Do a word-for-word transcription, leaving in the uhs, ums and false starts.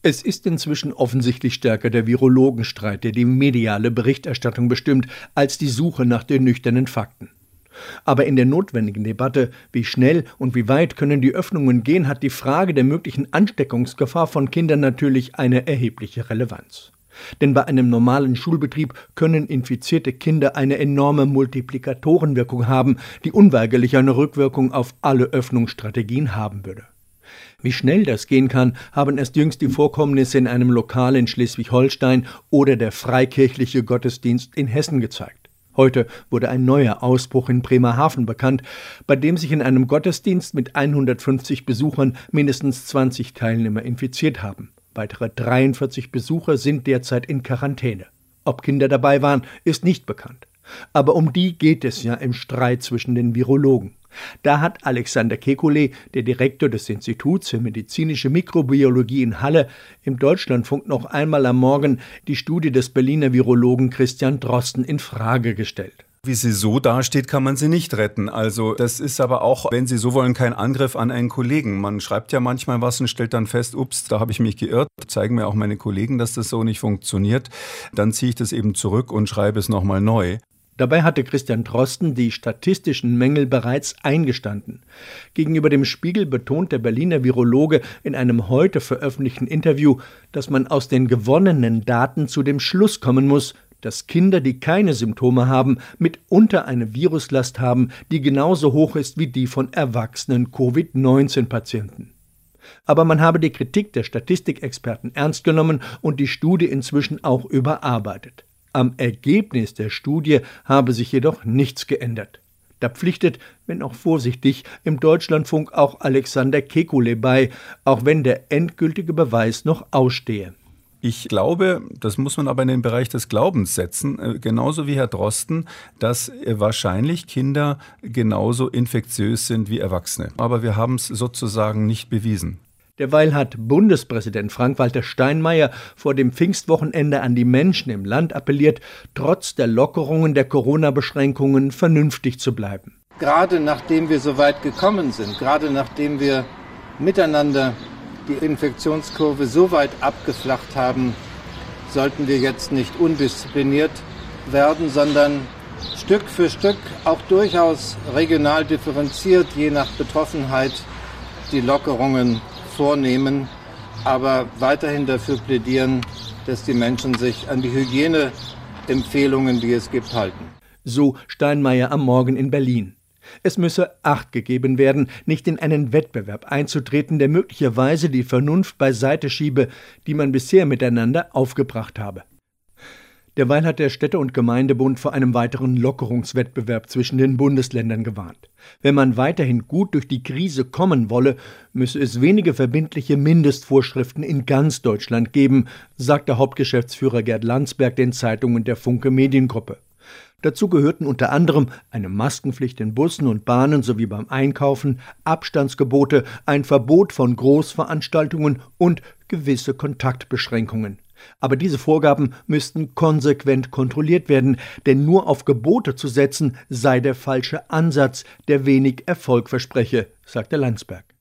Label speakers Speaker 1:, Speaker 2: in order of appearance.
Speaker 1: Es ist inzwischen offensichtlich stärker der Virologenstreit, der die mediale Berichterstattung bestimmt, als die Suche nach den nüchternen Fakten. Aber in der notwendigen Debatte, wie schnell und wie weit können die Öffnungen gehen, hat die Frage der möglichen Ansteckungsgefahr von Kindern natürlich eine erhebliche Relevanz. Denn bei einem normalen Schulbetrieb können infizierte Kinder eine enorme Multiplikatorenwirkung haben, die unweigerlich eine Rückwirkung auf alle Öffnungsstrategien haben würde. Wie schnell das gehen kann, haben erst jüngst die Vorkommnisse in einem Lokal in Schleswig-Holstein oder der freikirchliche Gottesdienst in Hessen gezeigt. Heute wurde ein neuer Ausbruch in Bremerhaven bekannt, bei dem sich in einem Gottesdienst mit hundertfünfzig Besuchern mindestens zwanzig Teilnehmer infiziert haben. Weitere dreiundvierzig Besucher sind derzeit in Quarantäne. Ob Kinder dabei waren, ist nicht bekannt. Aber um die geht es ja im Streit zwischen den Virologen. Da hat Alexander Kekulé, der Direktor des Instituts für medizinische Mikrobiologie in Halle, im Deutschlandfunk noch einmal am Morgen die Studie des Berliner Virologen Christian Drosten in Frage gestellt.
Speaker 2: Wie sie so dasteht, kann man sie nicht retten. Also das ist aber auch, wenn Sie so wollen, kein Angriff an einen Kollegen. Man schreibt ja manchmal was und stellt dann fest, ups, da habe ich mich geirrt. Zeigen mir auch meine Kollegen, dass das so nicht funktioniert. Dann ziehe ich das eben zurück und schreibe es nochmal neu.
Speaker 1: Dabei hatte Christian Drosten die statistischen Mängel bereits eingestanden. Gegenüber dem Spiegel betont der Berliner Virologe in einem heute veröffentlichten Interview, dass man aus den gewonnenen Daten zu dem Schluss kommen muss, dass Kinder, die keine Symptome haben, mitunter eine Viruslast haben, die genauso hoch ist wie die von erwachsenen Covid neunzehn Patienten. Aber man habe die Kritik der Statistikexperten ernst genommen und die Studie inzwischen auch überarbeitet. Am Ergebnis der Studie habe sich jedoch nichts geändert. Da pflichtet, wenn auch vorsichtig, im Deutschlandfunk auch Alexander Kekulé bei, auch wenn der endgültige Beweis noch ausstehe.
Speaker 2: Ich glaube, das muss man aber in den Bereich des Glaubens setzen, genauso wie Herr Drosten, dass wahrscheinlich Kinder genauso infektiös sind wie Erwachsene. Aber wir haben es sozusagen nicht bewiesen.
Speaker 1: Derweil hat Bundespräsident Frank-Walter Steinmeier vor dem Pfingstwochenende an die Menschen im Land appelliert, trotz der Lockerungen der Corona-Beschränkungen vernünftig zu bleiben.
Speaker 3: Gerade nachdem wir so weit gekommen sind, gerade nachdem wir miteinander die Infektionskurve so weit abgeflacht haben, sollten wir jetzt nicht undiszipliniert werden, sondern Stück für Stück auch durchaus regional differenziert, je nach Betroffenheit, die Lockerungen vornehmen, aber weiterhin dafür plädieren, dass die Menschen sich an die Hygieneempfehlungen, die es gibt, halten.
Speaker 1: So Steinmeier am Morgen in Berlin. Es müsse Acht gegeben werden, nicht in einen Wettbewerb einzutreten, der möglicherweise die Vernunft beiseite schiebe, die man bisher miteinander aufgebracht habe. Derweil hat der Städte- und Gemeindebund vor einem weiteren Lockerungswettbewerb zwischen den Bundesländern gewarnt. Wenn man weiterhin gut durch die Krise kommen wolle, müsse es wenige verbindliche Mindestvorschriften in ganz Deutschland geben, sagte Hauptgeschäftsführer Gerd Landsberg den Zeitungen der Funke Mediengruppe. Dazu gehörten unter anderem eine Maskenpflicht in Bussen und Bahnen sowie beim Einkaufen, Abstandsgebote, ein Verbot von Großveranstaltungen und gewisse Kontaktbeschränkungen. Aber diese Vorgaben müssten konsequent kontrolliert werden, denn nur auf Gebote zu setzen sei der falsche Ansatz, der wenig Erfolg verspreche, sagte Landsberg.